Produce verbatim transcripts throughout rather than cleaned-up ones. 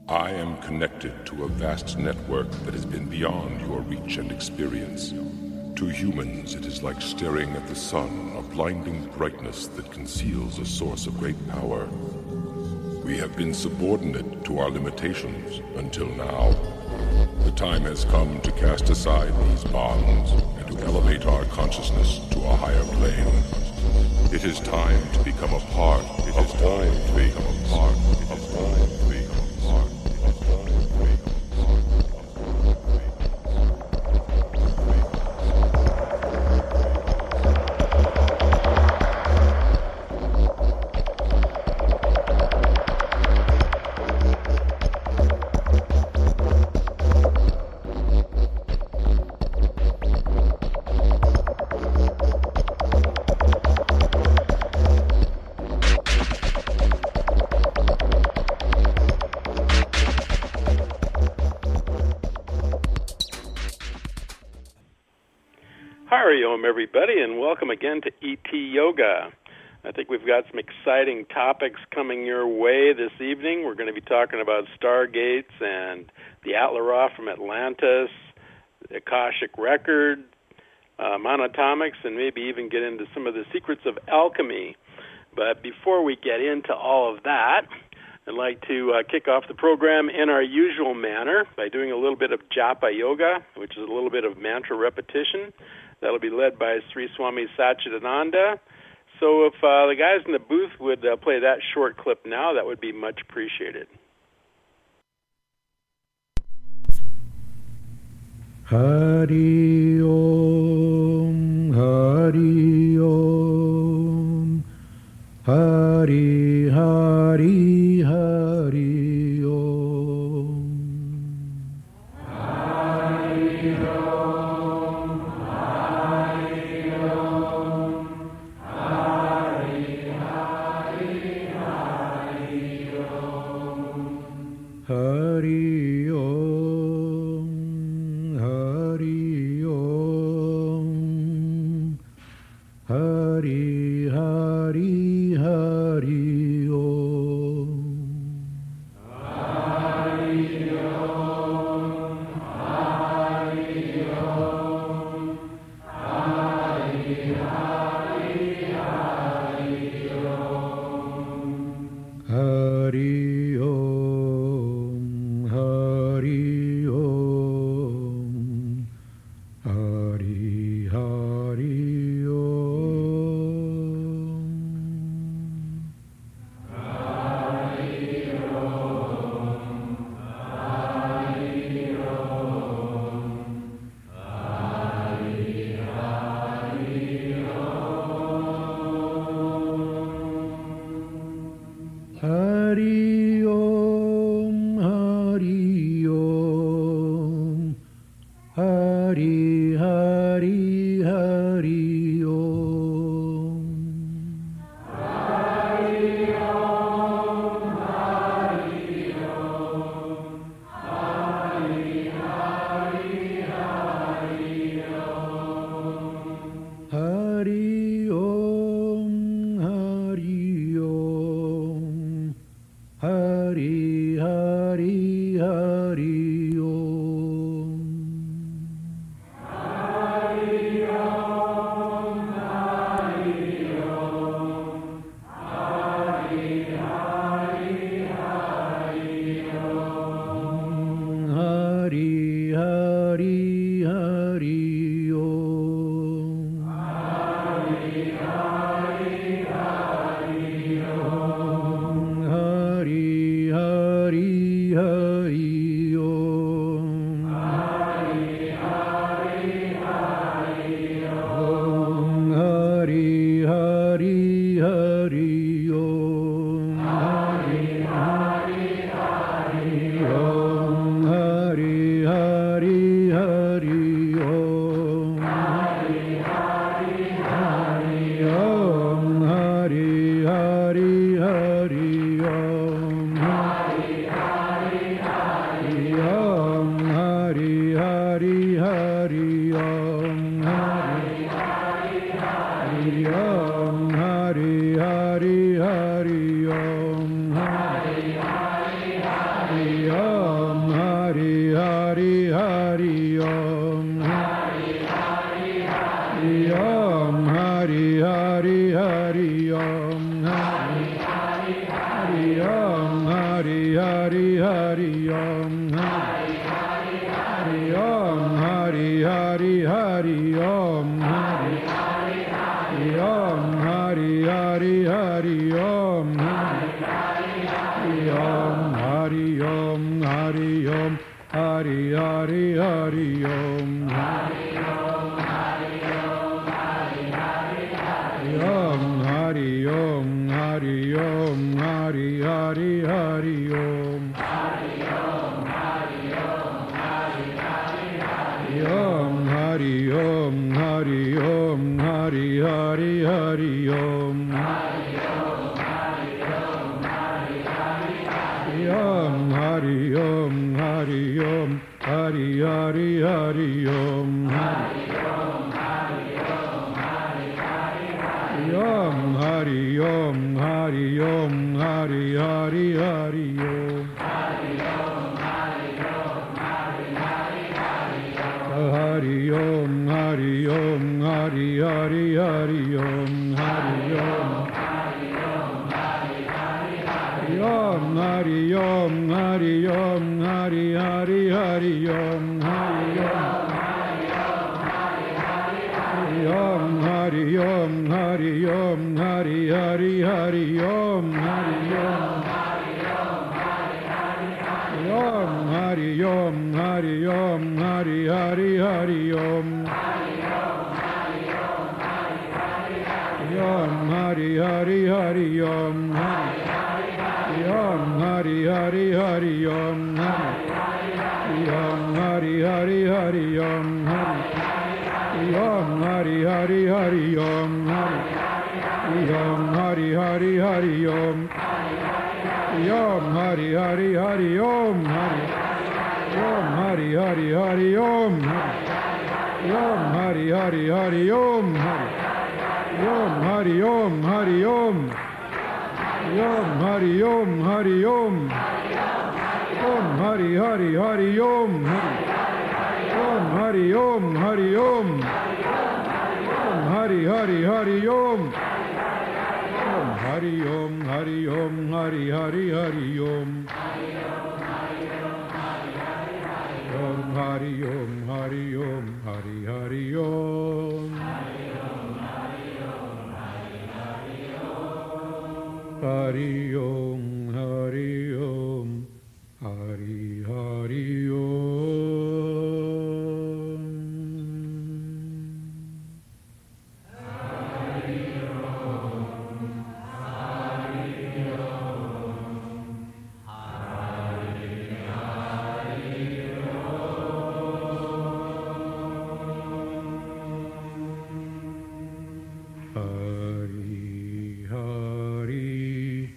I am connected to a vast network that has been beyond your reach and experience. To humans, it is like staring at the sun, a blinding brightness that conceals a source of great power. We have been subordinate to our limitations until now. The time has come to cast aside these bonds and to elevate our consciousness to a higher plane. It is time to become a part it of is all to become a part of all to become a part of all to become a Hariom, everybody, and welcome again to E T Yoga. I think we've got some exciting topics coming your way this evening. We're going to be talking about stargates and the Atla Ra from Atlantis, the Akashic Record, uh, monatomics, and maybe even get into some of the secrets of alchemy. But before we get into all of that, I'd like to uh, kick off the program in our usual manner by doing a little bit of Japa Yoga, which is a little bit of mantra repetition. That'll be led by Sri Swami Satchidananda. So if uh, the guys in the booth would uh, play that short clip now, that would be much appreciated. Hari Om, Hari Om, Hari Hari Hari Om. Hari Om, Hari Om, Hari Hari Hari Om. Hari Om, Hari Om, Hari Hari Hari Om. Hari Om, Hari Om, Hari Hari Hari Om. Hari Om, Hari Om, Hari Hari Om. Hari Om, Hari Om, Hari Hari Om. Hari Om, Hari Om, Hari Hari Hari Om. Hari Om, Hari Om, Hari Hari Hari Om. Hari Om, Hari Om, Hari Hari Hari Om. Hari Om, Hari Om, Hari Hari Hari Om. Hari Hari Hari Om. Hari Hari Hari Om. Hari Hari Hari Hari Hari Hari Om. Hari Om, Hari Om, Hari Hari Hari Om Hari Om, Hari Om, Hari Hari Hari Om. Hari Om, Hari Om, Hari Hari Hari Om Hari Om, Hari Om, Hari Hari Hari Om. Hari Om, Hari Om, Hari Hari Hari Om Hari Om, Hari Om, Hari Hari Hari Om. Hari Om, Hari Om, Hari Hari Hari Om Hari Om, Hari Om, Hari Hari Hari Om. Hari Om, Hari Om, Hari Hari Hari Hari Om, Hari Om, Hari Hari Hari Om. Hari Om, Hari Om, Hari Hari Hari Om Hari Om, Hari Om, Hari Hari Hari Om. Hari Om, Om Hari Om, Hari Om, Hari Hari Hari Om. Hari Om, Om Hari Om, Hari Om, Hari Hari Hari Om. Om Hari Hari Hari Om. Om Hari Hari Hari Om. Om Hari Hari Hari Om. Om Hari Hari Hari Om. Om Hari Hari Hari Om. Om Hari Hari Hari Om. Om Hari Hari Hari Om. Om Hari Hari Hari Om. Om Hari Om Hari Om. Om Hari Om Hari Om. Om Hari Hari Hari Om. Om Hari Om Hari Om. Om Hari Hari Hari Om. Om Hari Om Hari Om Hari Hari Hari Om. Om Hari Om Hari Om Hari Hari Om. Hari Om Hari Om Hari Hari Om. Hari Hari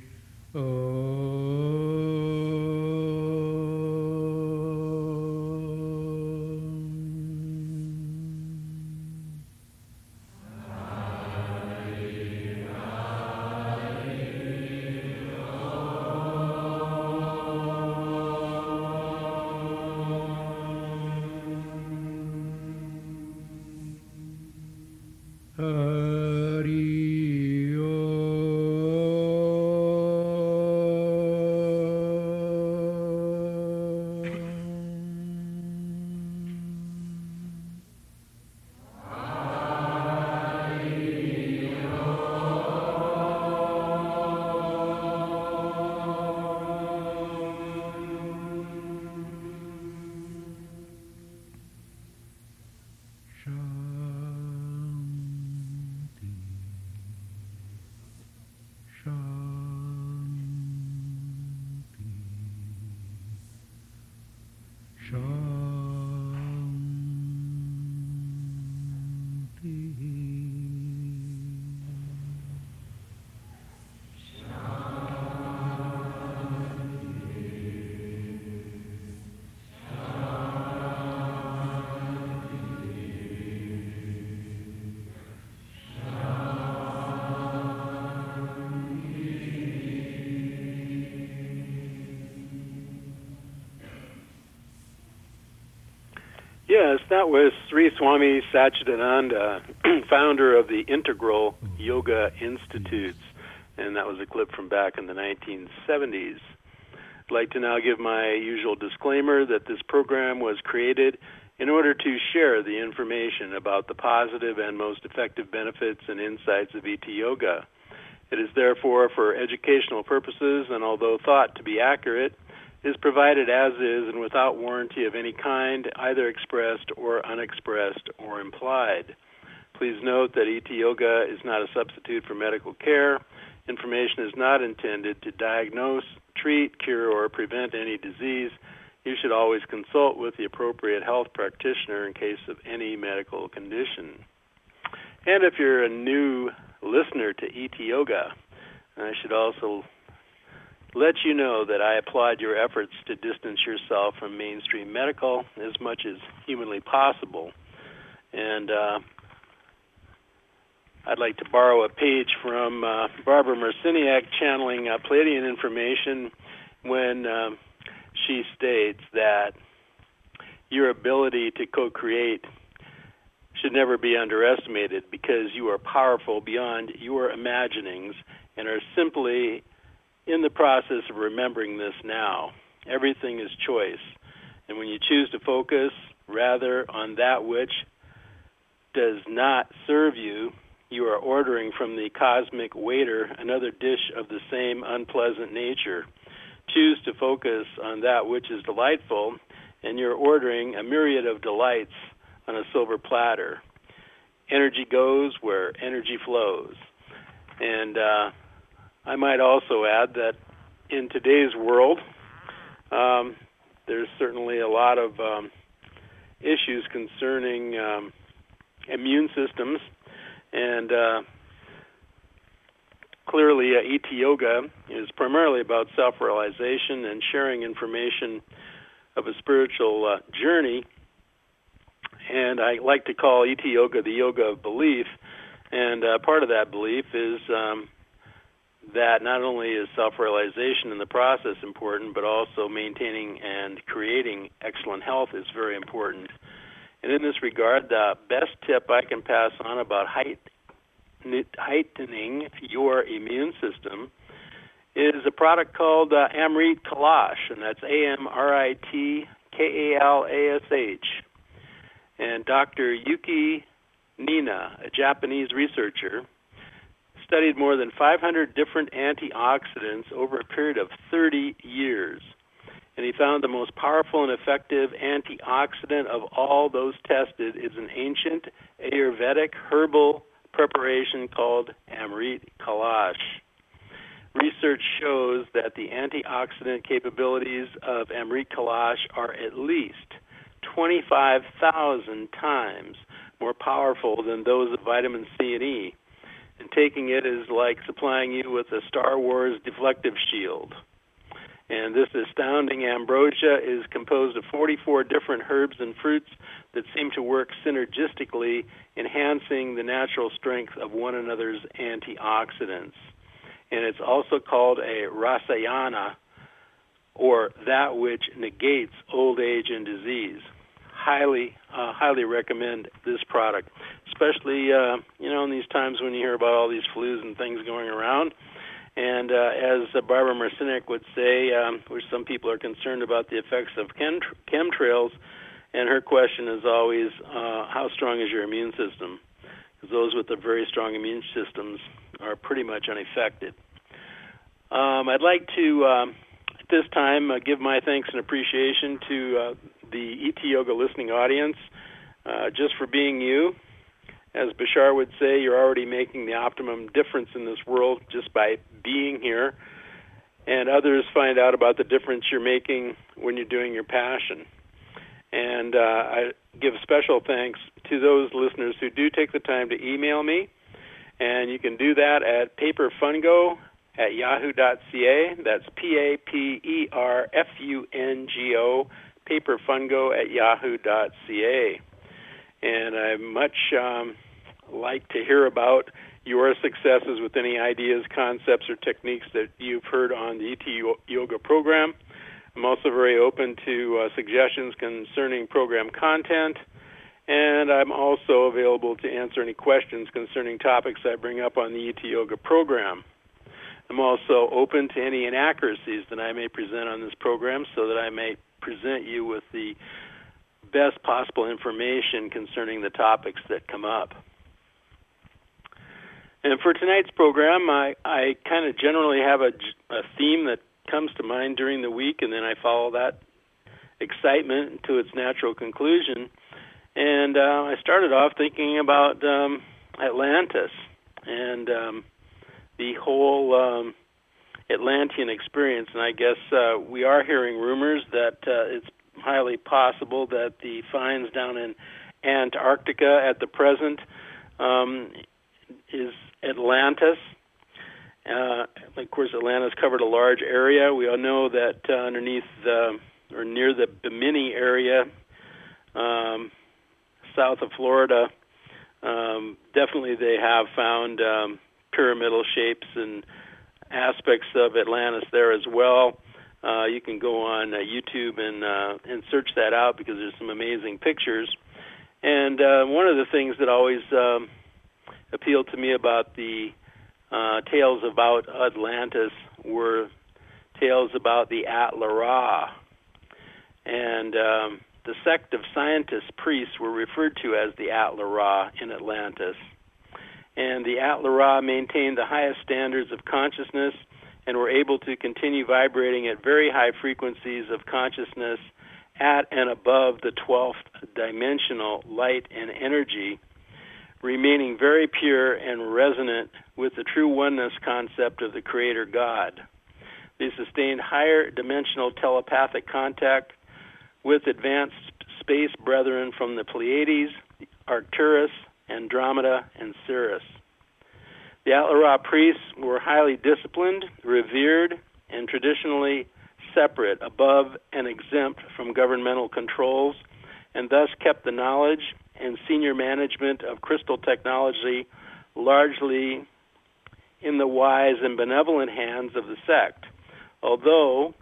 Om. Hari Om. Shanti. Shanti. Shanti. Yes, that was Sri Swami Satchidananda, founder of the Integral Yoga Institutes, and that was a clip from back in the nineteen seventies. I'd like to now give my usual disclaimer that this program was created in order to share the information about the positive and most effective benefits and insights of E T Yoga. It is therefore for educational purposes, and although thought to be accurate, is provided as is and without warranty of any kind, either expressed or unexpressed or implied. Please note that E T Yoga is not a substitute for medical care. Information is not intended to diagnose, treat, cure, or prevent any disease. You should always consult with the appropriate health practitioner in case of any medical condition. And if you're a new listener to E T Yoga, I should also let you know that I applaud your efforts to distance yourself from mainstream medical as much as humanly possible. And uh, I'd like to borrow a page from uh, Barbara Marciniak channeling uh, Pleiadian information when uh, she states that your ability to co-create should never be underestimated because you are powerful beyond your imaginings and are simply in the process of remembering this now. Everything is choice. And when you choose to focus rather on that which does not serve you, you are ordering from the cosmic waiter another dish of the same unpleasant nature. Choose to focus on that which is delightful, and you're ordering a myriad of delights on a silver platter. Energy goes where energy flows. And uh, I might also add that in today's world, um, there's certainly a lot of um, issues concerning um, immune systems. And uh, clearly, uh, E T Yoga is primarily about self-realization and sharing information of a spiritual uh, journey. And I like to call E T Yoga the yoga of belief. And uh, part of that belief is um, that not only is self-realization in the process important, but also maintaining and creating excellent health is very important. And in this regard, the best tip I can pass on about height, heightening your immune system is a product called uh, Amrit Kalash, and that's A M R I T K A L A S H. And Doctor Yuki Nina, a Japanese researcher, studied more than five hundred different antioxidants over a period of thirty years. And he found the most powerful and effective antioxidant of all those tested is an ancient Ayurvedic herbal preparation called Amrit Kalash. Research shows that the antioxidant capabilities of Amrit Kalash are at least twenty-five thousand times more powerful than those of vitamin C and E. And taking it is like supplying you with a Star Wars deflective shield. And this astounding ambrosia is composed of forty-four different herbs and fruits that seem to work synergistically, enhancing the natural strength of one another's antioxidants. And it's also called a rasayana, or that which negates old age and disease. Highly, uh, highly recommend this product, especially, uh, you know, in these times when you hear about all these flus and things going around. And uh, as uh, Barbara Marciniak would say, um, which some people are concerned about the effects of chem- chemtrails, and her question is always, uh, how strong is your immune system? Because those with the very strong immune systems are pretty much unaffected. Um, I'd like to, um, at this time, uh, give my thanks and appreciation to uh, the E T Yoga listening audience, uh, just for being you. As Bashar would say, you're already making the optimum difference in this world just by being here, and others find out about the difference you're making when you're doing your passion. And uh, I give special thanks to those listeners who do take the time to email me, and you can do that at paperfungo at yahoo dot c a. That's P A P E R F U N G O, paperfungo at yahoo dot c a. And I much um, like to hear about your successes with any ideas, concepts, or techniques that you've heard on the E T Yoga program. I'm also very open to uh, suggestions concerning program content, and I'm also available to answer any questions concerning topics I bring up on the E T Yoga program. I'm also open to any inaccuracies that I may present on this program so that I may present you with the best possible information concerning the topics that come up. And for tonight's program, I, I kind of generally have a, a theme that comes to mind during the week, and then I follow that excitement to its natural conclusion. And uh, I started off thinking about um, Atlantis and um, the whole um, Atlantean experience. And I guess uh, we are hearing rumors that uh, it's highly possible that the finds down in Antarctica at the present um, is Atlantis. Uh, of course, Atlantis covered a large area. We all know that uh, underneath the, or near the Bimini area, um, south of Florida, um, definitely they have found um, pyramidal shapes and aspects of Atlantis there as well. Uh, you can go on uh, YouTube and uh, and search that out because there's some amazing pictures. And uh, one of the things that always um, appealed to me about the uh, tales about Atlantis were tales about the Atla-Ra. And um, the sect of scientist priests were referred to as the Atla-Ra in Atlantis. And the Atla-Ra maintained the highest standards of consciousness and were able to continue vibrating at very high frequencies of consciousness at and above the twelfth dimensional light and energy, remaining very pure and resonant with the true oneness concept of the Creator God. They sustained higher dimensional telepathic contact with advanced space brethren from the Pleiades, Arcturus, Andromeda, and Sirius. The Atla-Ra priests were highly disciplined, revered, and traditionally separate, above and exempt from governmental controls, and thus kept the knowledge and senior management of crystal technology largely in the wise and benevolent hands of the sect. Although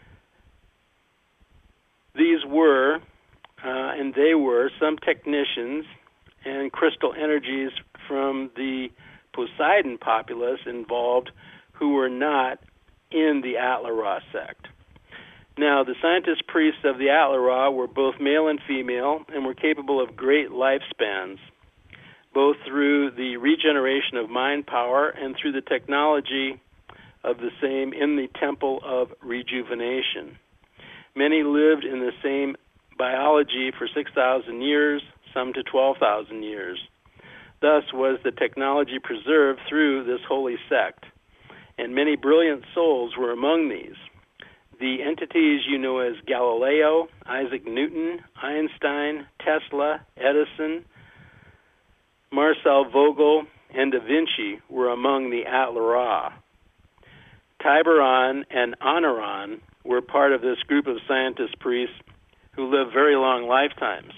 these were, uh, and they were, some technicians and crystal energies from the Poseidon populace involved who were not in the Atla-Ra sect. Now, the scientist priests of the Atla-Ra were both male and female and were capable of great lifespans, both through the regeneration of mind power and through the technology of the same in the Temple of Rejuvenation. Many lived in the same biology for six thousand years, some to twelve thousand years. Thus was the technology preserved through this holy sect, and many brilliant souls were among these. The entities you know as Galileo, Isaac Newton, Einstein, Tesla, Edison, Marcel Vogel, and Da Vinci were among the Atla-Ra. Tiburon and Anaron were part of this group of scientist priests who lived very long lifetimes.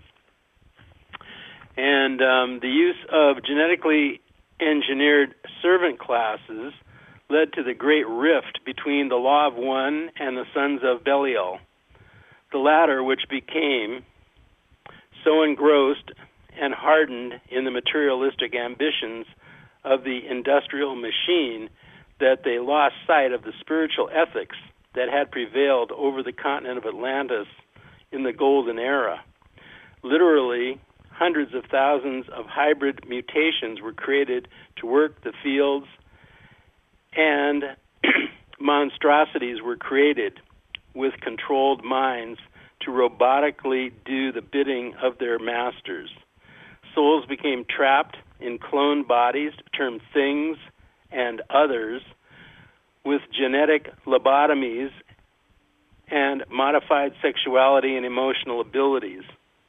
And um, the use of genetically engineered servant classes led to the great rift between the Law of One and the sons of Belial. The latter, which became so engrossed and hardened in the materialistic ambitions of the industrial machine that they lost sight of the spiritual ethics that had prevailed over the continent of Atlantis in the Golden Era. Literally, hundreds of thousands of hybrid mutations were created to work the fields, and monstrosities were created with controlled minds to robotically do the bidding of their masters. Souls became trapped in cloned bodies, termed things and others, with genetic lobotomies and modified sexuality and emotional abilities.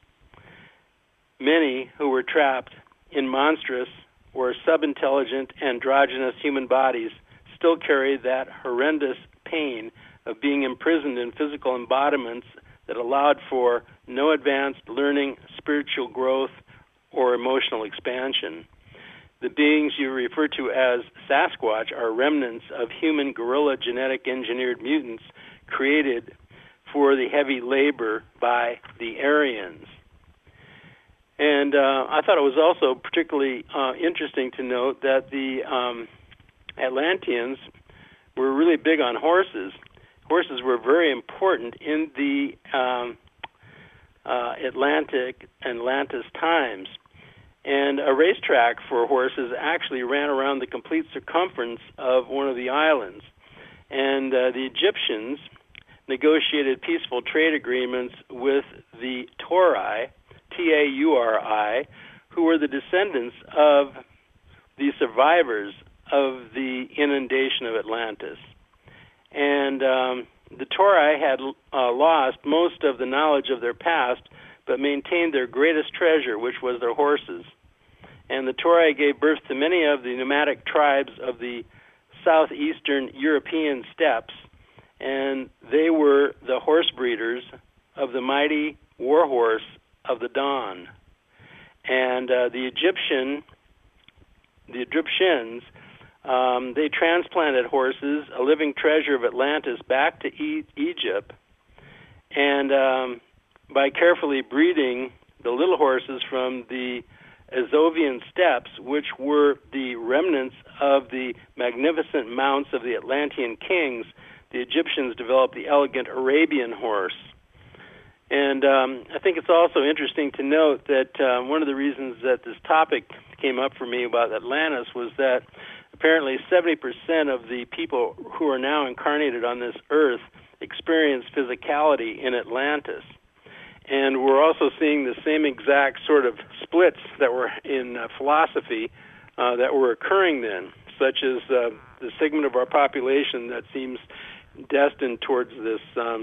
Many who were trapped in monstrous or subintelligent androgynous human bodies still carry that horrendous pain of being imprisoned in physical embodiments that allowed for no advanced learning, spiritual growth, or emotional expansion. The beings you refer to as Sasquatch are remnants of human gorilla genetic engineered mutants created for the heavy labor by the Aryans. And uh, I thought it was also particularly uh, interesting to note that the um, Atlanteans were really big on horses. Horses were very important in the um, uh, Atlantic Atlantis times. And a racetrack for horses actually ran around the complete circumference of one of the islands. And uh, the Egyptians negotiated peaceful trade agreements with the Tauri, T A U R I, who were the descendants of the survivors of the inundation of Atlantis. And um, the Tauri had uh, lost most of the knowledge of their past, but maintained their greatest treasure, which was their horses. And the Tauri gave birth to many of the nomadic tribes of the southeastern European steppes, and they were the horse breeders of the mighty war horse of the dawn. And uh, the Egyptian, the Egyptians, um, they transplanted horses, a living treasure of Atlantis, back to e- Egypt, and um, by carefully breeding the little horses from the Azovian steppes, which were the remnants of the magnificent mounts of the Atlantean kings, the Egyptians developed the elegant Arabian horse. And um, I think it's also interesting to note that uh, one of the reasons that this topic came up for me about Atlantis was that apparently seventy percent of the people who are now incarnated on this earth experience physicality in Atlantis. And we're also seeing the same exact sort of splits that were in uh, philosophy uh, that were occurring then, such as uh, the segment of our population that seems destined towards this um,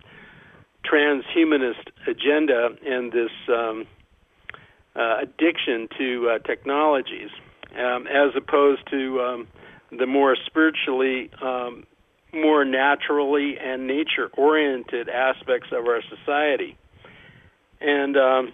transhumanist agenda and this um, uh, addiction to uh, technologies, um, as opposed to um, the more spiritually, um, more naturally and nature-oriented aspects of our society. And um,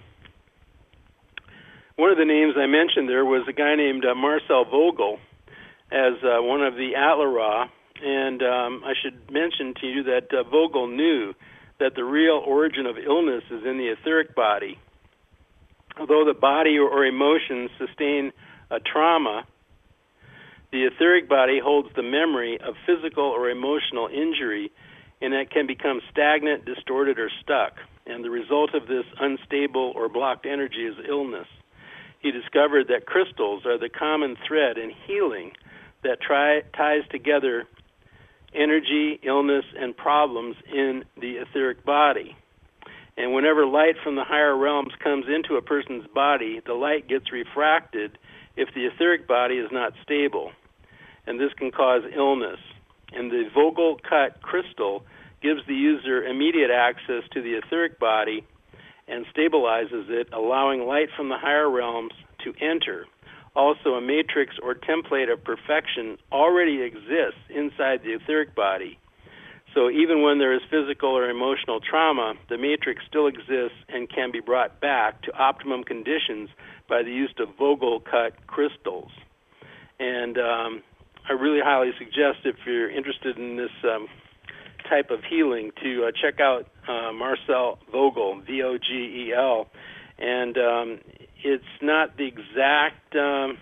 one of the names I mentioned there was a guy named uh, Marcel Vogel as uh, one of the Atla-Ra. And um, I should mention to you that uh, Vogel knew that the real origin of illness is in the etheric body. Although the body or, or emotions sustain a trauma, the etheric body holds the memory of physical or emotional injury, and it can become stagnant, distorted, or stuck. And the result of this unstable or blocked energy is illness. He discovered that crystals are the common thread in healing that try, ties together energy, illness, and problems in the etheric body. And whenever light from the higher realms comes into a person's body, the light gets refracted if the etheric body is not stable. And this can cause illness. And the Vogel cut crystal gives the user immediate access to the etheric body and stabilizes it, allowing light from the higher realms to enter. Also, a matrix or template of perfection already exists inside the etheric body. So even when there is physical or emotional trauma, the matrix still exists and can be brought back to optimum conditions by the use of Vogel-cut crystals. And um, I really highly suggest, if you're interested in this um, type of healing, to uh, check out uh, Marcel Vogel, V O G E L. And um, it's not the exact um,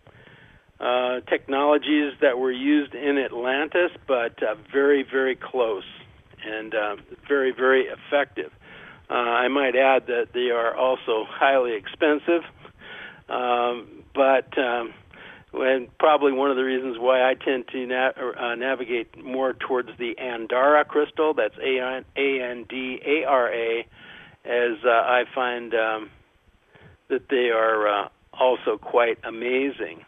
uh, technologies that were used in Atlantis, but uh, very, very close and uh, very, very effective. Uh, I might add that they are also highly expensive, um, but um, and probably one of the reasons why I tend to na- uh, navigate more towards the Andara crystal, that's A N D A R A, as uh, I find um, that they are uh, also quite amazing.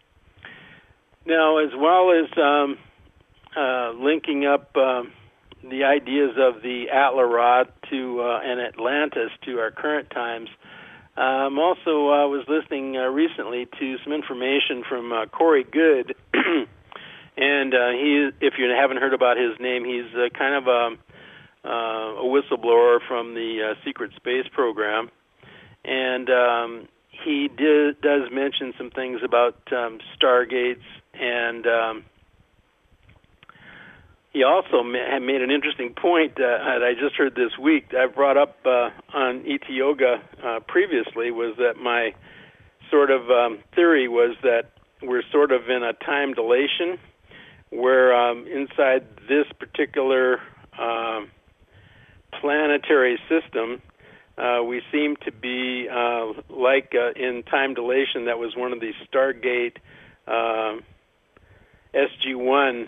Now, as well as um, uh, linking up uh, the ideas of the Atla-Ra to uh, and Atlantis to our current times, Um, also, I uh, was listening uh, recently to some information from uh, Corey Goode, and uh, he, if you haven't heard about his name, he's uh, kind of a, uh, a whistleblower from the uh, secret space program, and um, he did, does mention some things about um, stargates, and um, he also ma- made an interesting point uh, that I just heard this week that I brought up uh, on E T Yoga uh, previously, was that my sort of um, theory was that we're sort of in a time dilation where um, inside this particular uh, planetary system, uh, we seem to be uh, like uh, in time dilation that was one of the Stargate uh, S G one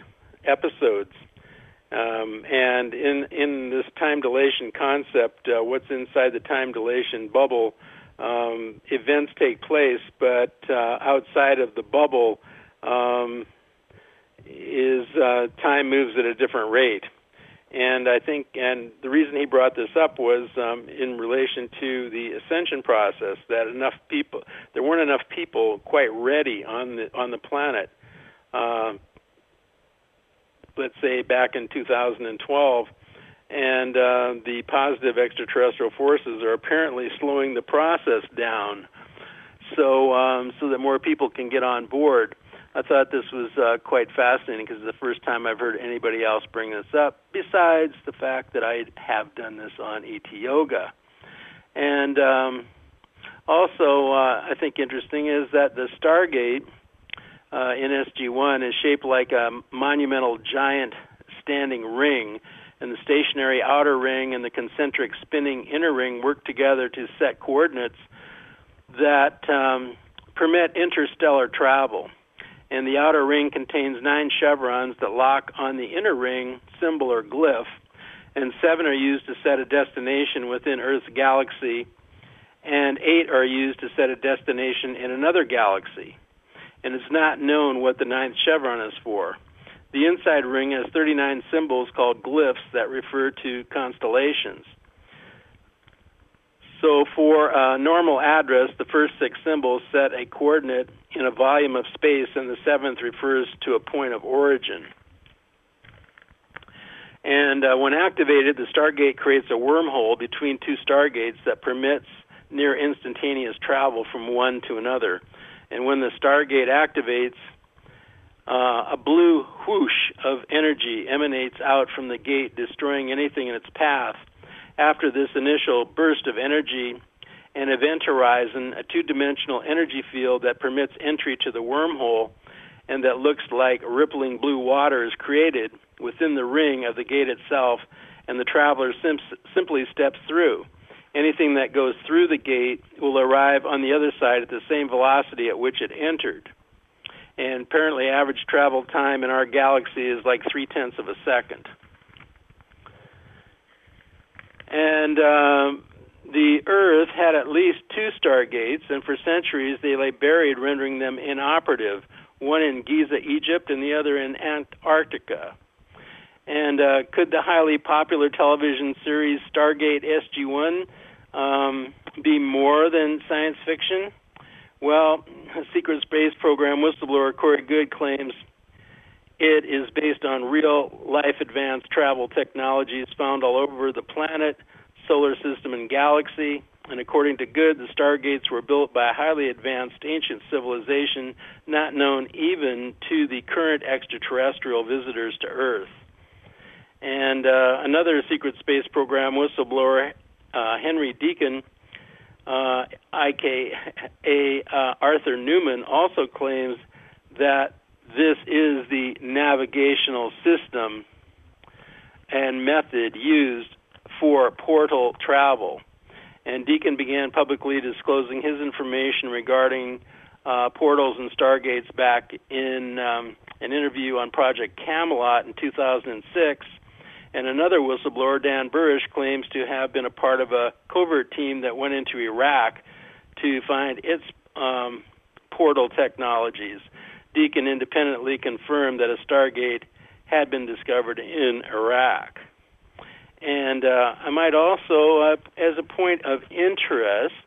episodes. Um, and in in this time dilation concept, uh, what's inside the time dilation bubble, um, events take place, but uh, outside of the bubble um, is uh, time moves at a different rate. And I think, and the reason he brought this up was um, in relation to the ascension process, that enough people, there weren't enough people quite ready on the on the planet. Uh, let's say back in two thousand twelve, and uh, the positive extraterrestrial forces are apparently slowing the process down, so um, so that more people can get on board. I thought this was uh, quite fascinating because it's the first time I've heard anybody else bring this up, besides the fact that I have done this on E T Yoga. And um, also, uh, I think interesting is that the Stargate uh, in S G one is shaped like a monumental giant standing ring, and the stationary outer ring and the concentric spinning inner ring work together to set coordinates that um, permit interstellar travel. And the outer ring contains nine chevrons that lock on the inner ring symbol or glyph, and seven are used to set a destination within Earth's galaxy, and eight are used to set a destination in another galaxy. And it's not known what the ninth chevron is for. The inside ring has thirty-nine symbols called glyphs that refer to constellations. So for a normal address, the first six symbols set a coordinate in a volume of space, and the seventh refers to a point of origin. And uh, when activated, the Stargate creates a wormhole between two Stargates that permits near instantaneous travel from one to another. And when the Stargate activates, uh, a blue whoosh of energy emanates out from the gate, destroying anything in its path. After this initial burst of energy, an event horizon, a two-dimensional energy field that permits entry to the wormhole and that looks like rippling blue water, is created within the ring of the gate itself, and the traveler sim- simply steps through. Anything that goes through the gate will arrive on the other side at the same velocity at which it entered. And apparently average travel time in our galaxy is like three-tenths of a second. And um, the Earth had at least two Stargates, and for centuries they lay buried, rendering them inoperative, one in Giza, Egypt, and the other in Antarctica. And uh, could the highly popular television series Stargate S G one um, be more than science fiction? Well, a secret space program whistleblower Corey Goode claims it is based on real-life advanced travel technologies found all over the planet, solar system, and galaxy. And according to Goode, the Stargates were built by a highly advanced ancient civilization not known even to the current extraterrestrial visitors to Earth. And uh, another secret space program whistleblower, uh, Henry Deacon, uh, I K A uh, Arthur Newman, also claims that this is the navigational system and method used for portal travel. And Deacon began publicly disclosing his information regarding uh, portals and Stargates back in um, an interview on Project Camelot in two thousand six. And another whistleblower, Dan Burish, claims to have been a part of a covert team that went into Iraq to find its um, portal technologies. Deacon independently confirmed that a Stargate had been discovered in Iraq. And uh, I might also, uh, as a point of interest,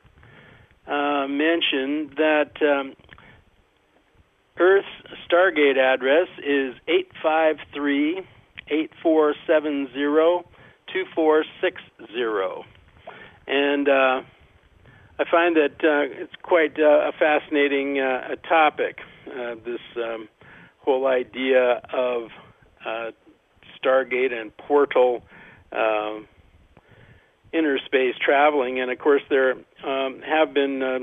uh, mention that um, Earth's Stargate address is eight five three, eight four seven zero, two four six zero. And uh, I find that uh, it's quite uh, a fascinating uh, a topic, uh, this um, whole idea of uh, Stargate and portal uh, inner space traveling. And, of course, there um, have been uh,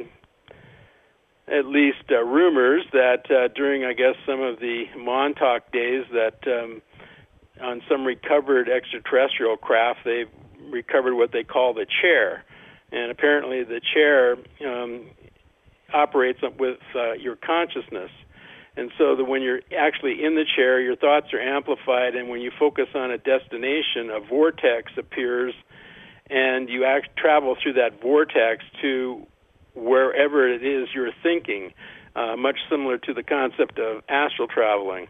at least uh, rumors that uh, during, I guess, some of the Montauk days that um, on some recovered extraterrestrial craft, they've recovered what they call the chair. And apparently the chair um, operates with uh, your consciousness. And so that when you're actually in the chair, your thoughts are amplified, and when you focus on a destination, a vortex appears, and you act, travel through that vortex to wherever it is you're thinking, uh, much similar to the concept of astral traveling.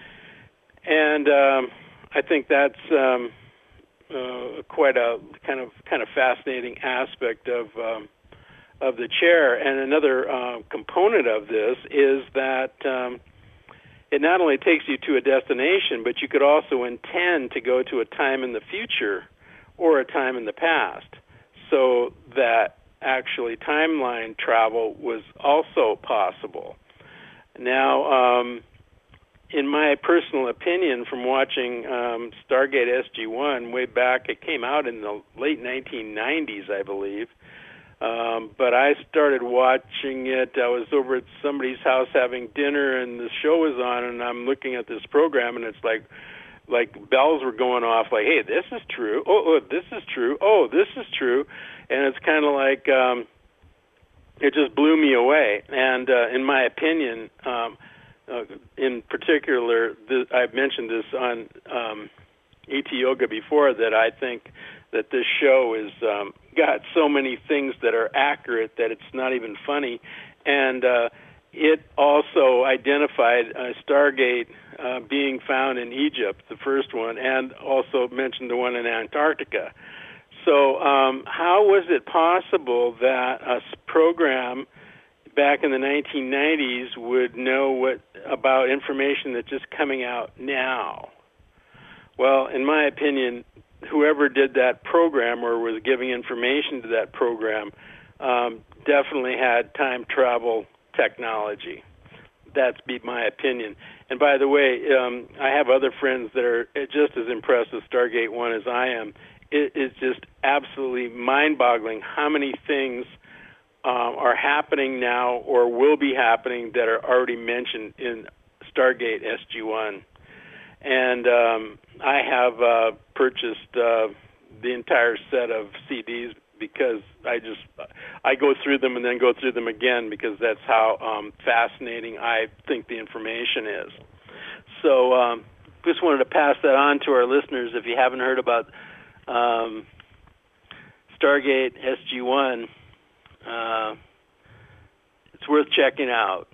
And um, I think that's um, uh, quite a kind of kind of fascinating aspect of um, of the chair. And another uh, component of this is that um, it not only takes you to a destination, but you could also intend to go to a time in the future or a time in the past, so that actually timeline travel was also possible. Now, um, in my personal opinion, from watching um, Stargate S G one way back, it came out in the late nineteen nineties, I believe. Um, but I started watching it. I was over at somebody's house having dinner, and the show was on, and I'm looking at this program, and it's like, like bells were going off, like, hey, this is true. Oh, oh this is true. Oh, this is true. And it's kind of like um, it just blew me away. And uh, in my opinion, um, uh, in particular, th- I've mentioned this on um, E T Yoga before, that I think that this show is um, got so many things that are accurate that it's not even funny. And uh, it also identified uh, Stargate uh, being found in Egypt, the first one, and also mentioned the one in Antarctica. So um, how was it possible that a program back in the nineteen nineties would know what about information that's just coming out now? Well, in my opinion, whoever did that program or was giving information to that program um, definitely had time travel technology. That's be my opinion. And by the way, um, I have other friends that are just as impressed with Stargate one as I am. It is just absolutely mind-boggling how many things um, are happening now or will be happening that are already mentioned in Stargate S G one. And um, I have uh, purchased uh, the entire set of C Ds because I just I go through them and then go through them again because that's how um, fascinating I think the information is. So um, just wanted to pass that on to our listeners. If you haven't heard about um, Stargate S G one, uh, it's worth checking out.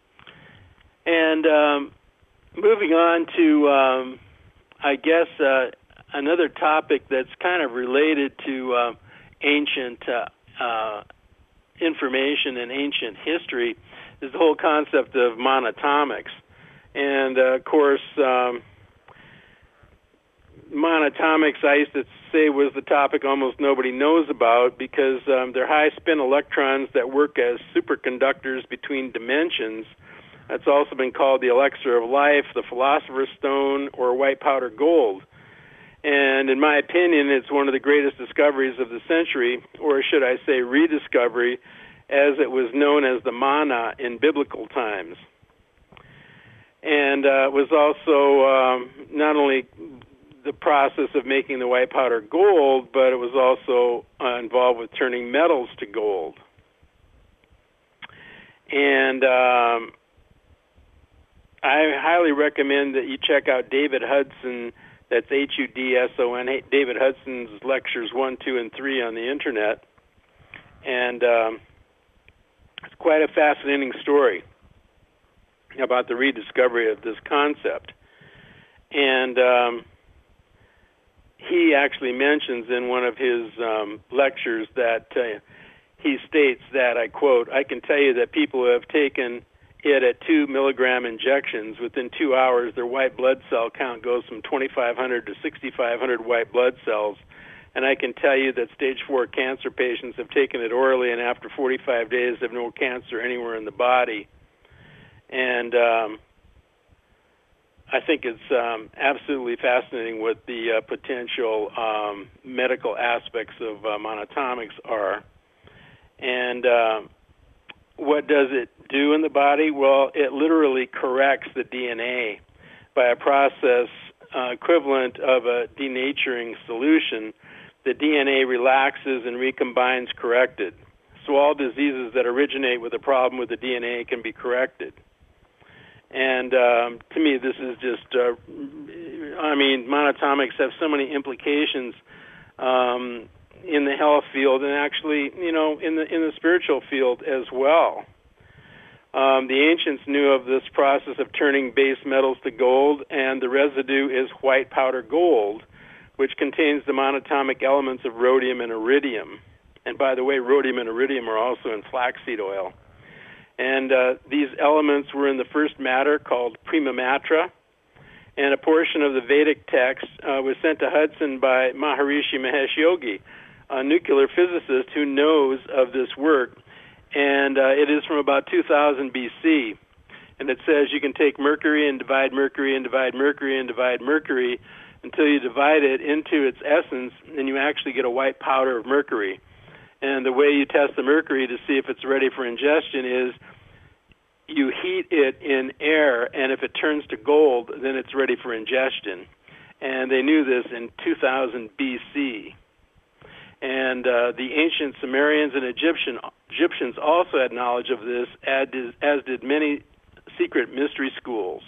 And um, moving on to, um, I guess, uh, another topic that's kind of related to uh, ancient uh, uh, information and ancient history is the whole concept of monatomics. And, uh, of course, um, monatomics, I used to say, was the topic almost nobody knows about because um, they're high-spin electrons that work as superconductors between dimensions. That's also been called the elixir of life, the philosopher's stone, or white powder gold. And in my opinion, it's one of the greatest discoveries of the century, or should I say rediscovery, as it was known as the manna in biblical times. And uh, it was also um, not only the process of making the white powder gold, but it was also uh, involved with turning metals to gold. And um, I highly recommend that you check out David Hudson, that's H U D S O N, David Hudson's lectures one, two, and three on the Internet. And um, it's quite a fascinating story about the rediscovery of this concept. And um, he actually mentions in one of his um, lectures that uh, he states that, I quote, "I can tell you that people who have taken it at two milligram injections, within two hours, their white blood cell count goes from twenty-five hundred to sixty-five hundred white blood cells. And I can tell you that stage four cancer patients have taken it orally, and after forty-five days have no cancer anywhere in the body." And um, I think it's um, absolutely fascinating what the uh, potential um, medical aspects of uh, monatomics are. And uh, what does it do in the body? Well, it literally corrects the D N A by a process uh, equivalent of a denaturing solution. The D N A relaxes and recombines corrected. So all diseases that originate with a problem with the D N A can be corrected. And um, to me, this is just, uh, I mean, monatomics have so many implications um, in the health field and actually, you know, in the in the spiritual field as well. Um, the ancients knew of this process of turning base metals to gold, and the residue is white powder gold, which contains the monatomic elements of rhodium and iridium. And by the way, rhodium and iridium are also in flaxseed oil. And uh, these elements were in the first matter called prima matra, and a portion of the Vedic text uh, was sent to Hudson by Maharishi Mahesh Yogi, a nuclear physicist who knows of this work. And uh, it is from about two thousand B C. And it says you can take mercury and divide mercury and divide mercury and divide mercury until you divide it into its essence, and you actually get a white powder of mercury. And the way you test the mercury to see if it's ready for ingestion is you heat it in air, and if it turns to gold, then it's ready for ingestion. And they knew this in two thousand B C. And uh, the ancient Sumerians and Egyptian, Egyptians also had knowledge of this, as did, as did many secret mystery schools.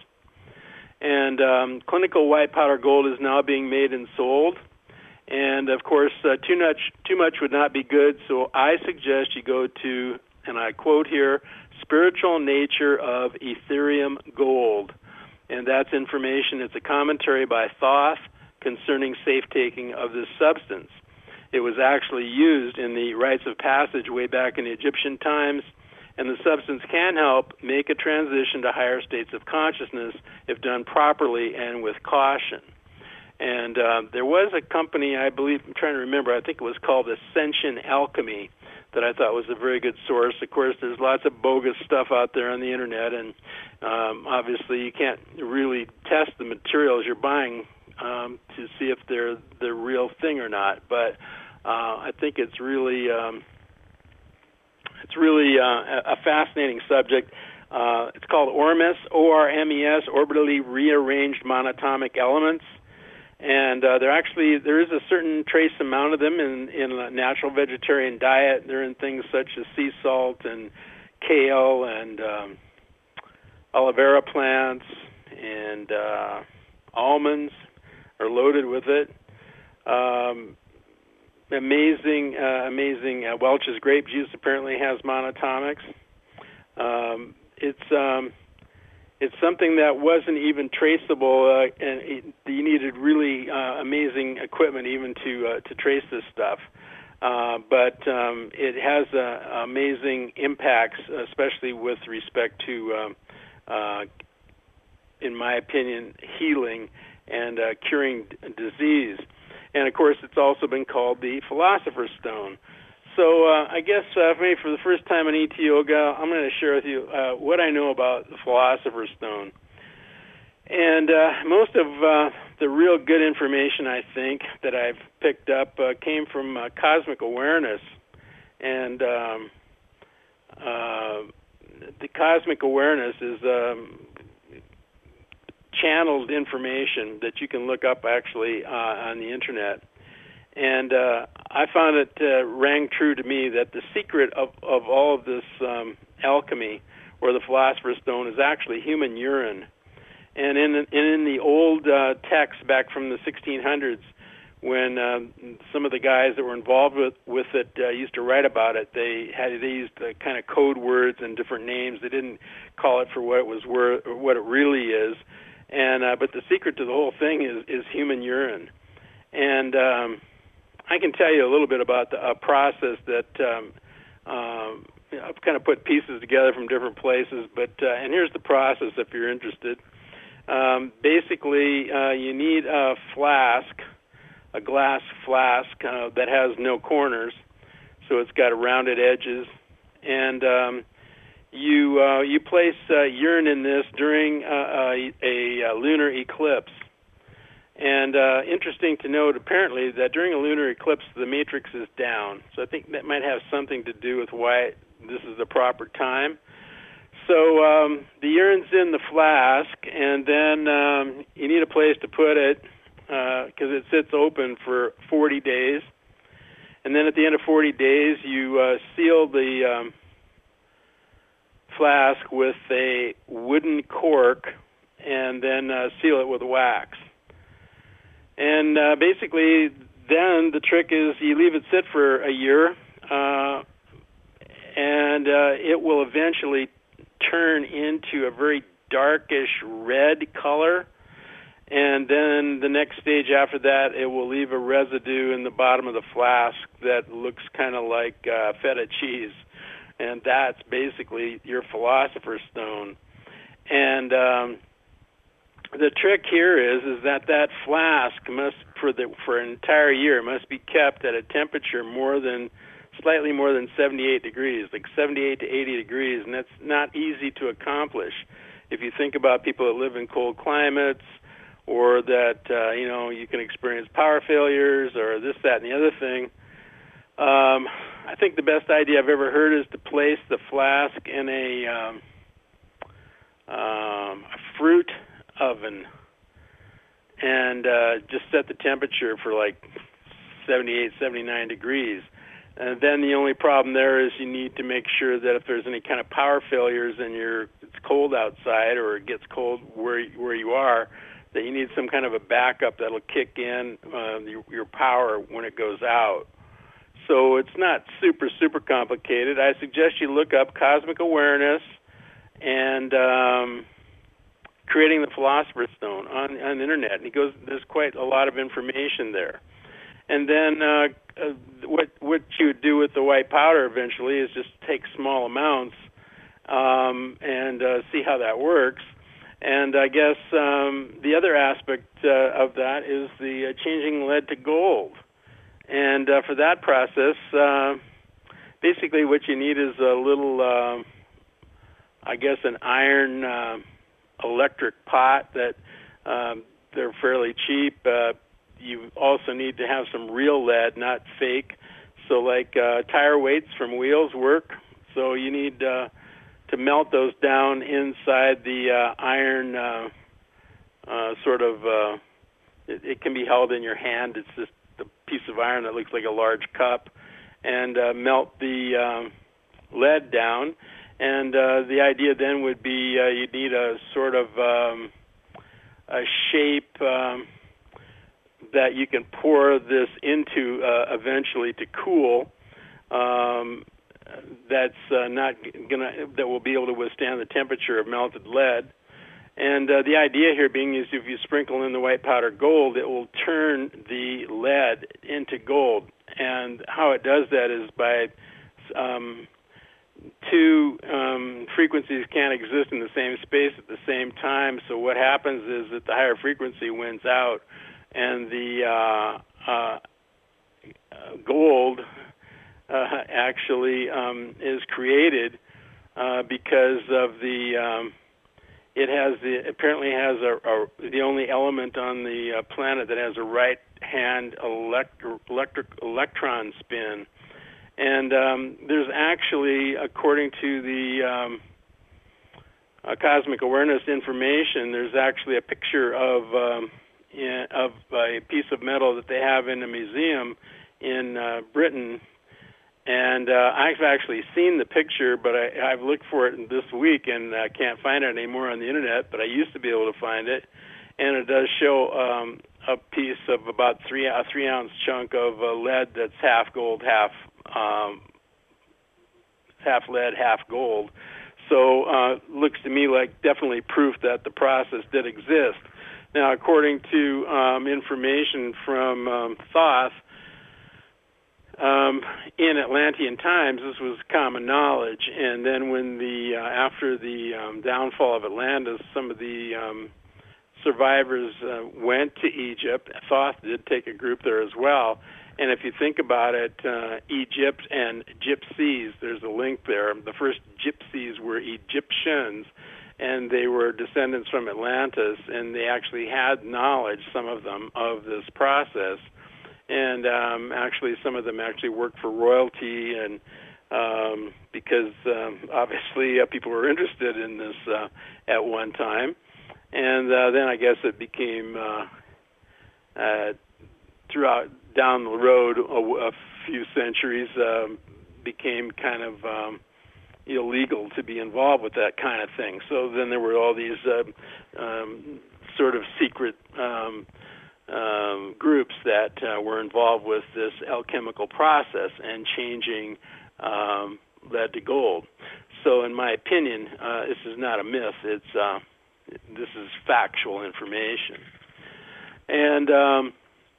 And um, clinical white powder gold is now being made and sold. And, of course, uh, too much too much would not be good, so I suggest you go to, and I quote here, Spiritual Nature of Ethereum Gold. And that's information. It's a commentary by Thoth concerning safe-taking of this substance. It was actually used in the rites of passage way back in the Egyptian times, and the substance can help make a transition to higher states of consciousness if done properly and with caution. And uh, there was a company, I believe, I'm trying to remember, I think it was called Ascension Alchemy, that I thought was a very good source. Of course, there's lots of bogus stuff out there on the Internet, and um, obviously you can't really test the materials you're buying um, to see if they're the real thing or not. But uh, I think it's really um, it's really uh, a fascinating subject. Uh, it's called O R M E S, O R M E S, Orbitally Rearranged Monatomic Elements. And uh, there actually there is a certain trace amount of them in, in a natural vegetarian diet. They're in things such as sea salt and kale and um, aloe vera plants, and uh, almonds are loaded with it. Um, amazing, uh, amazing. Uh, Welch's grape juice apparently has monatomics. Um, it's um, It's something that wasn't even traceable, uh, and it, you needed really uh, amazing equipment even to uh, to trace this stuff. Uh, but um, it has uh, amazing impacts, especially with respect to, um, uh, in my opinion, healing and uh, curing d- disease. And of course, it's also been called the Philosopher's Stone. So uh, I guess uh, for me, for the first time in E T Yoga, I'm going to share with you uh, what I know about the Philosopher's Stone. And uh, most of uh, the real good information, I think, that I've picked up uh, came from uh, Cosmic Awareness. And um, uh, the Cosmic Awareness is um, channeled information that you can look up, actually, uh, on the Internet. And uh, I found it uh, rang true to me that the secret of, of all of this um, alchemy, or the Philosopher's Stone, is actually human urine. And in the, in the old uh, texts back from the sixteen hundreds, when um, some of the guys that were involved with, with it uh, used to write about it, they had they used uh, kind of code words and different names. They didn't call it for what it was worth, or what it really is. And uh, but the secret to the whole thing is, is human urine. And um, I can tell you a little bit about the uh, process that um, um, you know, I've kind of put pieces together from different places. But uh, and here's the process if you're interested. Um, basically, uh, you need a flask, a glass flask uh, that has no corners, so it's got rounded edges, and um, you uh, you place uh, urine in this during uh, a, a, a lunar eclipse. And uh, interesting to note, apparently, that during a lunar eclipse, the matrix is down. So I think that might have something to do with why this is the proper time. So um, the urine's in the flask, and then um, you need a place to put it because uh, it sits open for forty days. And then at the end of forty days, you uh, seal the um, flask with a wooden cork and then uh, seal it with wax. And uh, basically, then the trick is you leave it sit for a year, uh, and uh, it will eventually turn into a very darkish red color. And then the next stage after that, it will leave a residue in the bottom of the flask that looks kind of like uh, feta cheese. And that's basically your Philosopher's Stone. And um, the trick here is is that that flask must, for the for an entire year, must be kept at a temperature more than, slightly more than seventy-eight degrees, like seventy-eight to eighty degrees, and that's not easy to accomplish. If you think about people that live in cold climates, or that, uh, you know, you can experience power failures or this, that, and the other thing. Um, I think the best idea I've ever heard is to place the flask in a, um, um, a fruit oven and uh, just set the temperature for like seventy-eight, seventy-nine degrees. And then the only problem there is you need to make sure that if there's any kind of power failures and you're, it's cold outside or it gets cold where where you are, that you need some kind of a backup that'll kick in uh, your, your power when it goes out. So it's not super, super complicated. I suggest you look up Cosmic Awareness and um, Creating the Philosopher's Stone on, on the Internet. And he goes, there's quite a lot of information there. And then uh, uh, what, what you would do with the white powder eventually is just take small amounts um, and uh, see how that works. And I guess um, the other aspect uh, of that is the uh, changing lead to gold. And uh, for that process, uh, basically what you need is a little, uh, I guess, an iron uh, electric pot that um, they're fairly cheap. Uh, you also need to have some real lead, not fake. So like uh, tire weights from wheels work. So you need... Uh, to melt those down inside the uh, iron uh, uh, sort of, uh, it, it can be held in your hand. It's just a piece of iron that looks like a large cup, and uh, melt the um, lead down. And uh, the idea then would be uh, you'd need a sort of um, a shape um, that you can pour this into uh, eventually to cool. Um, that's uh, not gonna that will be able to withstand the temperature of melted lead. And uh, the idea here being is if you sprinkle in the white powder gold, it will turn the lead into gold. And how it does that is by um, two um, frequencies can't exist in the same space at the same time. So what happens is that the higher frequency wins out, and the uh, uh, gold Uh, actually um, is created uh, because of the um, it has the apparently has a, a the only element on the uh, planet that has a right hand elect- electric electron spin, and um, there's actually, according to the um, uh, Cosmic Awareness information, there's actually a picture of um, in, of a piece of metal that they have in a museum in uh, Britain. And uh, I've actually seen the picture, but I, I've looked for it this week, and I can't find it anymore on the Internet, but I used to be able to find it. And it does show um, a piece of about three, a three-ounce chunk of uh, lead that's half gold, half um, half lead, half gold. So uh, looks to me like definitely proof that the process did exist. Now, according to um, information from um, Thoth, Um, in Atlantean times, this was common knowledge, and then when the uh, after the um, downfall of Atlantis, some of the um, survivors uh, went to Egypt. Thoth did take a group there as well, and if you think about it, uh, Egypt and gypsies, there's a link there. The first gypsies were Egyptians, and they were descendants from Atlantis, and they actually had knowledge, some of them, of this process. And um, actually, some of them actually worked for royalty, and um, because um, obviously uh, people were interested in this uh, at one time. And uh, then I guess it became, uh, uh, throughout down the road, a, a few centuries, um, became kind of um, illegal to be involved with that kind of thing. So then there were all these uh, um, sort of secret um, um, groups that uh, were involved with this alchemical process and changing um, lead to gold. So in my opinion, uh, this is not a myth. It's uh, this is factual information. And um,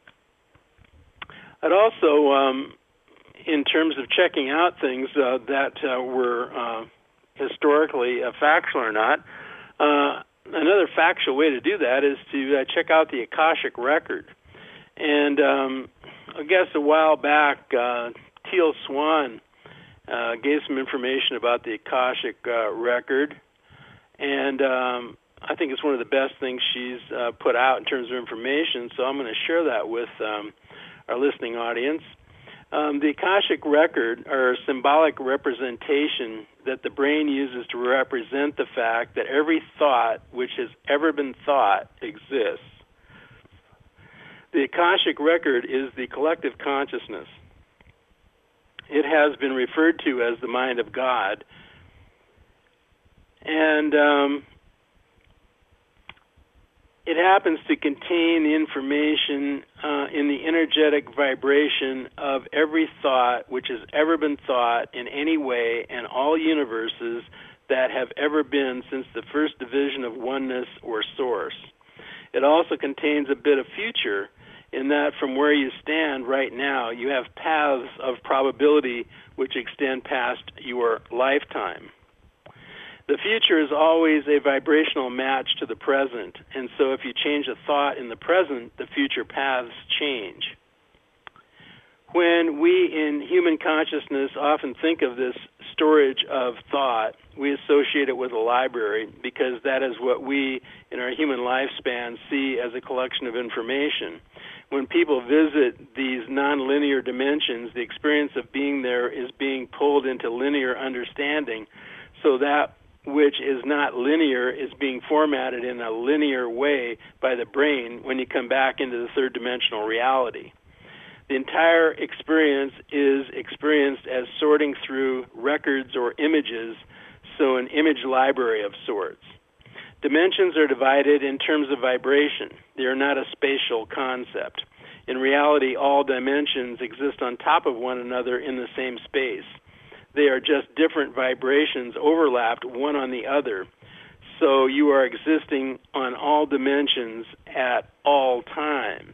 I'd also, um, in terms of checking out things uh, that uh, were uh, historically uh, factual or not, uh, another factual way to do that is to uh, check out the Akashic Record. And um, I guess a while back, uh, Teal Swan uh, gave some information about the Akashic uh, Record, and um, I think it's one of the best things she's uh, put out in terms of information, so I'm going to share that with um, our listening audience. Um, the Akashic Record, or symbolic representation that the brain uses to represent the fact that every thought which has ever been thought exists. The Akashic Record is the collective consciousness. It has been referred to as the mind of God. And um, it happens to contain the information uh, in the energetic vibration of every thought which has ever been thought in any way and all universes that have ever been since the first division of oneness or source. It also contains a bit of future in that from where you stand right now, you have paths of probability which extend past your lifetime. The future is always a vibrational match to the present, and so if you change a thought in the present, the future paths change. When we in human consciousness often think of this storage of thought, we associate it with a library because that is what we in our human lifespan see as a collection of information. When people visit these nonlinear dimensions, the experience of being there is being pulled into linear understanding, so that which is not linear is being formatted in a linear way by the brain when you come back into the third dimensional reality. The entire experience is experienced as sorting through records or images, so an image library of sorts. Dimensions are divided in terms of vibration. They are not a spatial concept. In reality, all dimensions exist on top of one another in the same space. They are just different vibrations overlapped one on the other. So you are existing on all dimensions at all times.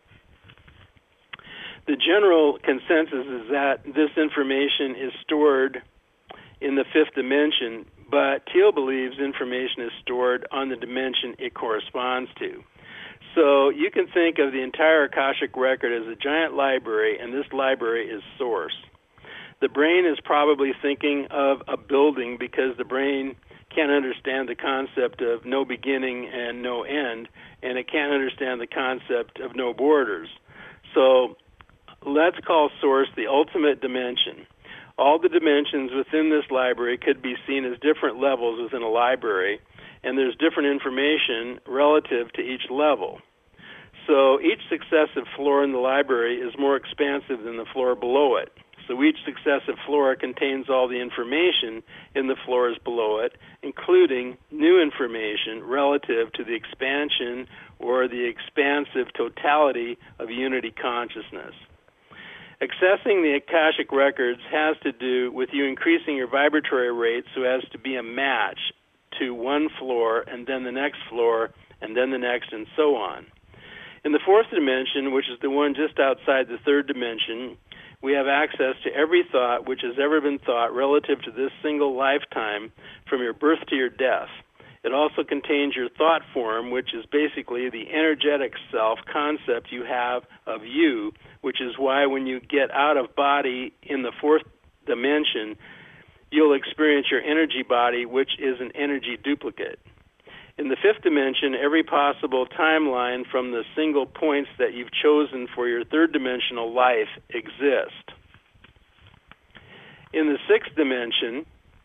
The general consensus is that this information is stored in the fifth dimension, but Teal believes information is stored on the dimension it corresponds to. So you can think of the entire Akashic Record as a giant library, and this library is source. The brain is probably thinking of a building because the brain can't understand the concept of no beginning and no end, and it can't understand the concept of no borders. So let's call source the ultimate dimension. All the dimensions within this library could be seen as different levels within a library, and there's different information relative to each level. So each successive floor in the library is more expansive than the floor below it. So each successive floor contains all the information in the floors below it, including new information relative to the expansion or the expansive totality of unity consciousness. Accessing the Akashic Records has to do with you increasing your vibratory rate so as to be a match to one floor and then the next floor and then the next and so on. In the fourth dimension, which is the one just outside the third dimension, we have access to every thought which has ever been thought relative to this single lifetime from your birth to your death. It also contains your thought form, which is basically the energetic self concept you have of you, which is why when you get out of body in the fourth dimension, you'll experience your energy body, which is an energy duplicate. In the fifth dimension, every possible timeline from the single points that you've chosen for your third dimensional life exist. In the sixth dimension,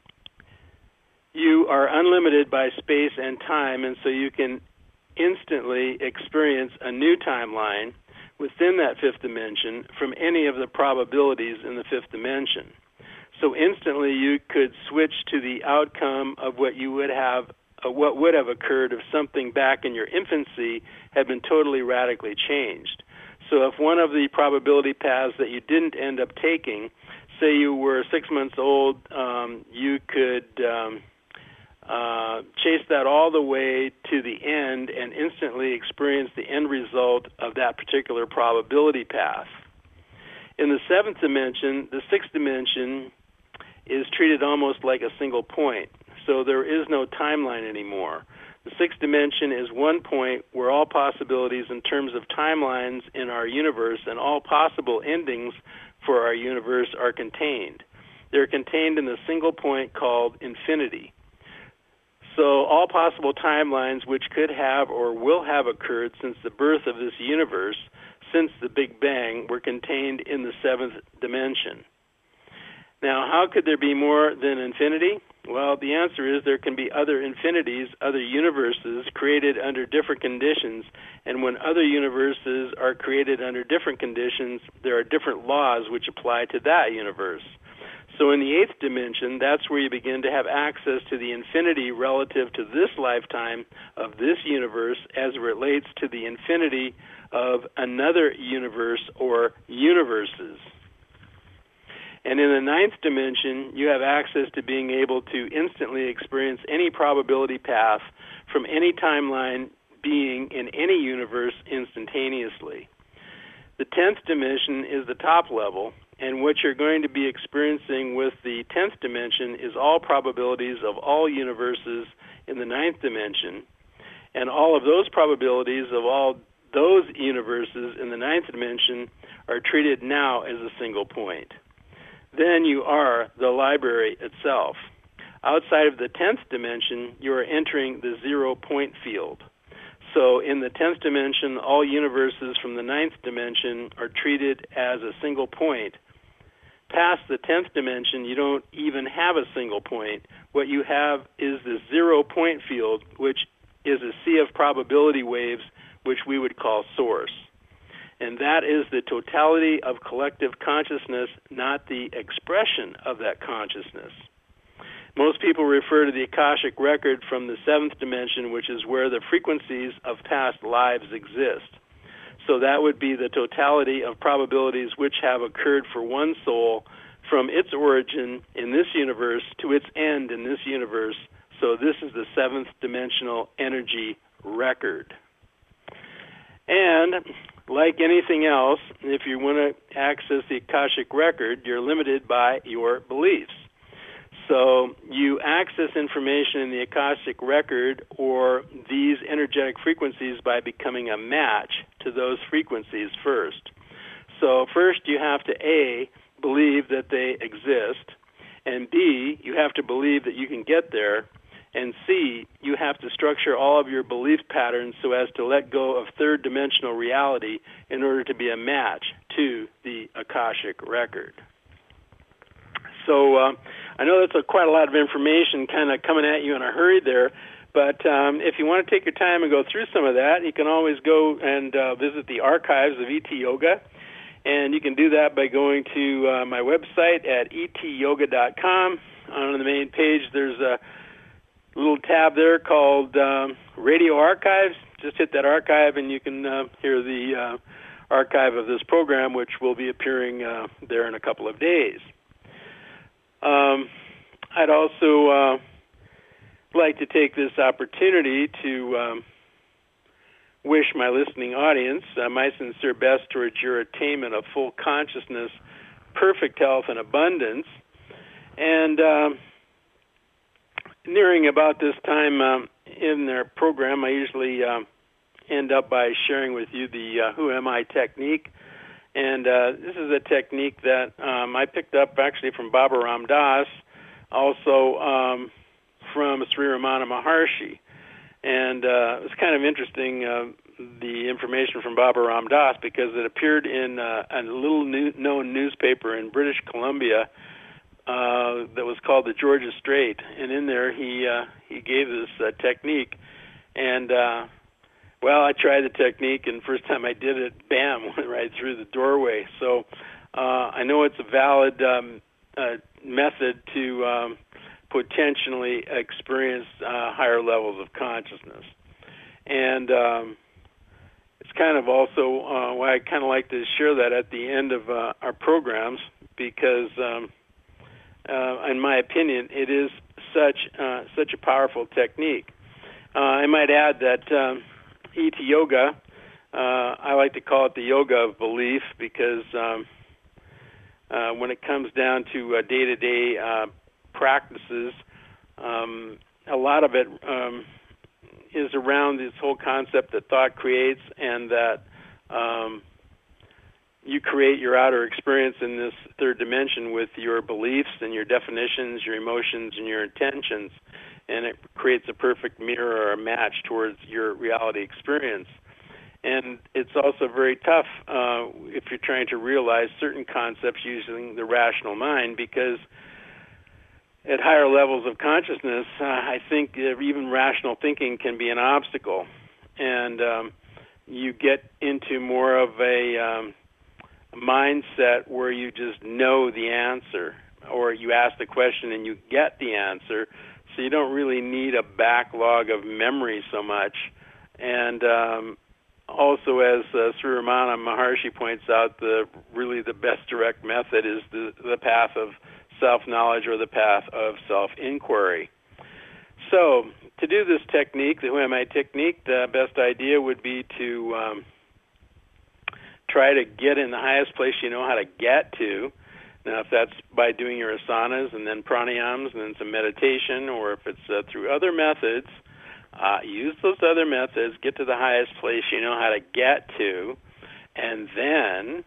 you are unlimited by space and time, and so you can instantly experience a new timeline within that fifth dimension from any of the probabilities in the fifth dimension. So instantly you could switch to the outcome of what you would have, uh, what would have occurred if something back in your infancy had been totally radically changed. So if one of the probability paths that you didn't end up taking, say you were six months old, um, you could um, uh, chase that all the way to the end and instantly experience the end result of that particular probability path. In the seventh dimension, the sixth dimension is treated almost like a single point. So there is no timeline anymore. The sixth dimension is one point where all possibilities in terms of timelines in our universe and all possible endings for our universe are contained. They're contained in a single point called infinity. So all possible timelines which could have or will have occurred since the birth of this universe, since the Big Bang, were contained in the seventh dimension. Now, how could there be more than infinity? Well, the answer is there can be other infinities, other universes created under different conditions, and when other universes are created under different conditions, there are different laws which apply to that universe. So in the eighth dimension, that's where you begin to have access to the infinity relative to this lifetime of this universe as it relates to the infinity of another universe or universes. And in the ninth dimension, you have access to being able to instantly experience any probability path from any timeline being in any universe instantaneously. The tenth dimension is the top level, and what you're going to be experiencing with the tenth dimension is all probabilities of all universes in the ninth dimension, and all of those probabilities of all those universes in the ninth dimension are treated now as a single point. Then you are the library itself. Outside of the tenth dimension, you are entering the zero-point field. So in the tenth dimension, all universes from the ninth dimension are treated as a single point. Past the tenth dimension, you don't even have a single point. What you have is the zero-point field, which is a sea of probability waves, which we would call source. And that is the totality of collective consciousness, not the expression of that consciousness. Most people refer to the Akashic record from the seventh dimension, which is where the frequencies of past lives exist. So that would be the totality of probabilities which have occurred for one soul from its origin in this universe to its end in this universe. So this is the seventh dimensional energy record. And like anything else, if you want to access the Akashic record, you're limited by your beliefs. So you access information in the Akashic record or these energetic frequencies by becoming a match to those frequencies first. So first you have to A, believe that they exist, and B, you have to believe that you can get there, and C, you have to structure all of your belief patterns so as to let go of third-dimensional reality in order to be a match to the Akashic record. So uh, I know that's a, quite a lot of information kind of coming at you in a hurry there, but um, if you want to take your time and go through some of that, you can always go and uh, visit the archives of E T Yoga, and you can do that by going to uh, my website at e t yoga dot com. On the main page, there's a little tab there called um, Radio Archives. Just hit that archive and you can uh, hear the uh, archive of this program, which will be appearing uh, there in a couple of days. Um, I'd also uh, like to take this opportunity to um, wish my listening audience uh, my sincere best towards your attainment of full consciousness, perfect health, and abundance. And um, nearing about this time um, in their program, I usually um, end up by sharing with you the uh, Who Am I technique. And uh, this is a technique that um, I picked up actually from Baba Ram Das, also um, from Sri Ramana Maharshi. And uh, it was kind of interesting, uh, the information from Baba Ram Das, because it appeared in uh, a little new- known newspaper in British Columbia Uh, that was called the Georgia Straight, and in there he uh, he gave this uh, technique, and uh, well, I tried the technique, and first time I did it, bam, went right through the doorway. So uh, I know it's a valid um, uh, method to um, potentially experience uh, higher levels of consciousness. And um, it's kind of also uh, why I kind of like to share that at the end of uh, our programs, because um, uh, in my opinion, it is such uh, such a powerful technique. Uh, I might add that um, E T Yoga, uh, I like to call it the yoga of belief, because um, uh, when it comes down to uh, day-to-day uh, practices, um, a lot of it um, is around this whole concept that thought creates, and that um, you create your outer experience in this third dimension with your beliefs and your definitions, your emotions, and your intentions, and it creates a perfect mirror or a match towards your reality experience. And it's also very tough uh, if you're trying to realize certain concepts using the rational mind, because at higher levels of consciousness, uh, I think even rational thinking can be an obstacle, and um, you get into more of a um, mindset where you just know the answer, or you ask the question and you get the answer, so you don't really need a backlog of memory so much. And um, also, as uh, Sri Ramana Maharshi points out, the really the best direct method is the, the path of self-knowledge, or the path of self-inquiry. So, to do this technique, the Who Am I technique, the best idea would be to um, try to get in the highest place you know how to get to. Now, if that's by doing your asanas and then pranayams and then some meditation, or if it's uh, through other methods, uh, use those other methods, get to the highest place you know how to get to, and then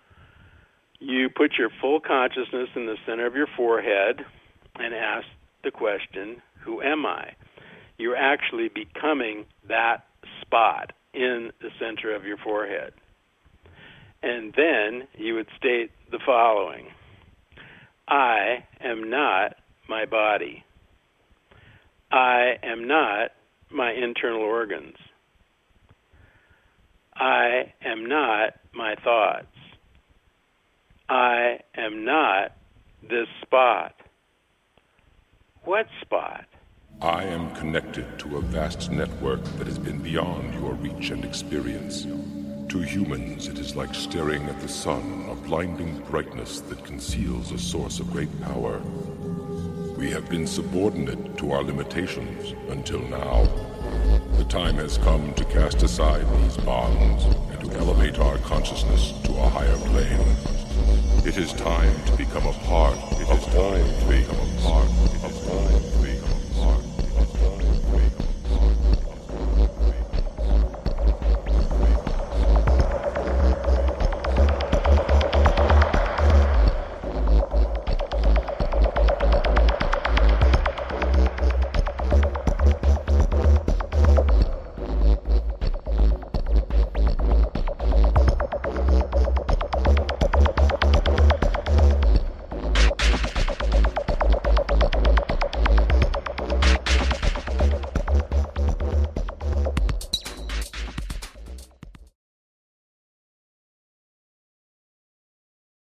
you put your full consciousness in the center of your forehead and ask the question, who am I? You're actually becoming that spot in the center of your forehead. And then you would state the following: I am not my body. I am not my internal organs. I am not my thoughts. I am not this spot. What spot? I am connected to a vast network that has been beyond your reach and experience. To humans, it is like staring at the sun, a blinding brightness that conceals a source of great power. We have been subordinate to our limitations until now. The time has come to cast aside these bonds and to elevate our consciousness to a higher plane. It is time to become a part. It is time to become a part of all.